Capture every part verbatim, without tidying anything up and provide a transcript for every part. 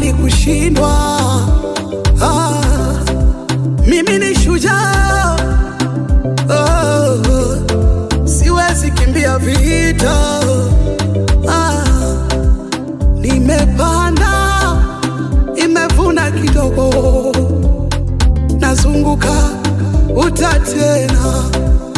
Sijawahi kushindwa. Ah, mimi ni shujaa. Oh, siwezi kimbia vita. Ah, nimepanda, nimevuna kidogo, nazunguka utatena.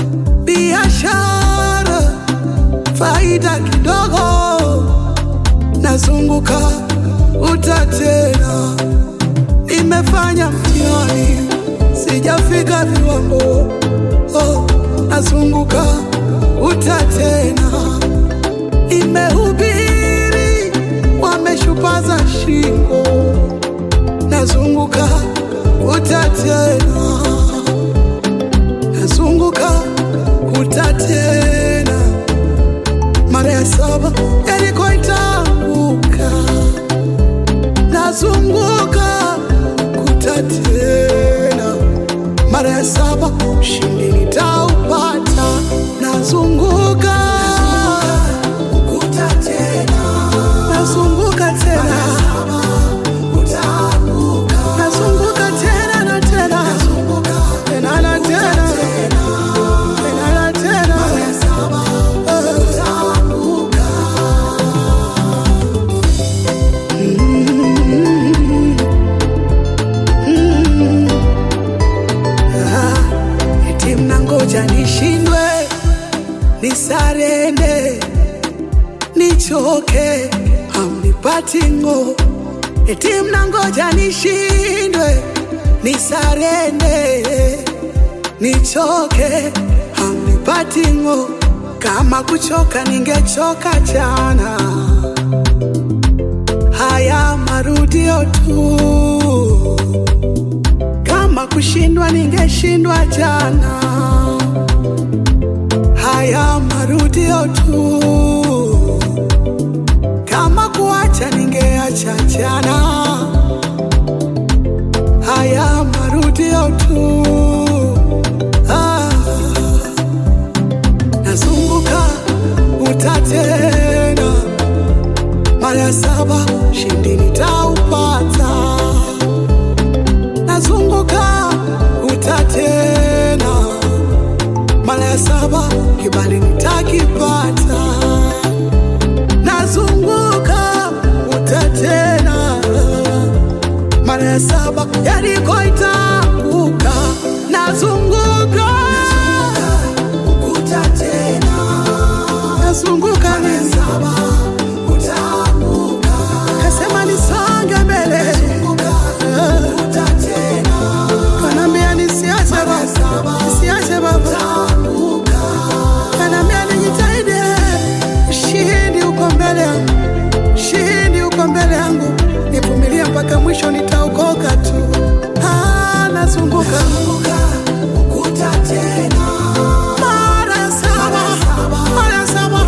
Biashara faida kidogo, nazunguka utatena. Nimefanya mtihani, sijafika viwango. Oh, nazunguka utatena. Nimehubiri, wameshupaza shingo, nazunguka utatena. Nazunguka utatena. Mara ya saba Yeriko itaanguka, nazunguka utatena. Mara ya saba ushindi nitaupata, nazunguka utatena. Nazunguka tena, nazunguka tena na tena, tena na tena, tena na tena. Eti mnangoja nishindwe, nisarende, nichoke, hamnipati ngo. Eti mnangoja nishindwe, nisarende, nichoke, hamnipati ngo. Kama kuchoka ningechoka jana, haya marudio tu. Kama kushindwa ningeshindwa jana, haya marudio tu. Kama kuacha ningeacha jana, haya marudio tu. Ah, nazunguka utatena. Mara ya saba ushindi nitaupata, nazunguka utatena. Mara ya saba kibali nitakipata, nazunguka utatena. Mara ya saba Yeriko itaanguka, nazunguka utatena. Nazunguka mara ya saba utaanguka, kasema nisonge mbele, utatena. Kanambia nisiache baba, nisiache baba, kanambia nijitahidi. Ushindi uko mbele yangu, ushindi uko mbele yangu. Nivumilia mpaka mwisho, nitaokoka tu. Ah, nazunguka utatena. Mara ya saba, mara ya saba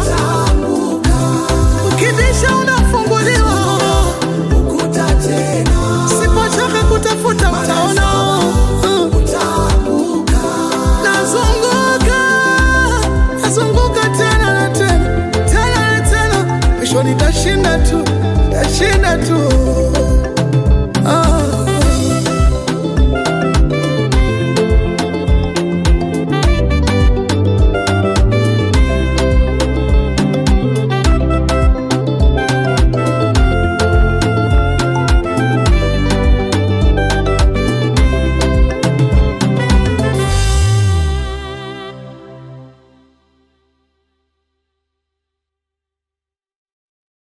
ukibisha unafunguliwa, utatena. Sipochoka kutafuta utaona. Nazunguka, nazunguka tena na tena, tena na tena. Mwisho nitashinda tu, nitashinda tu.